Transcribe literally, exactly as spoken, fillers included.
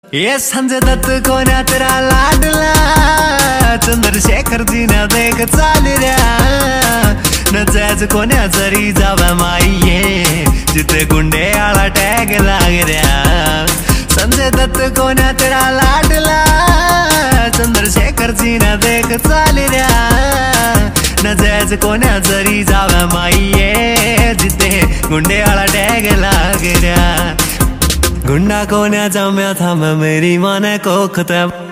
ये संजय दत्त कोण्या तेरा लाडला चंद्रशेखर जी न देख चाल रया न जायच कोण्या जरी जावा माईये जिथे गुंडे आला टॅग लाग रया। संजय दत्त कोण्या तेरा लाडला चंद्रशेखर जी न देख चाल रया न जायच कोण्या जरी जावा माईये जिथे गुंडे आला टॅग लाग रया। गुंडा कोण्या जम्या था मैं मेरी माँ ने कोख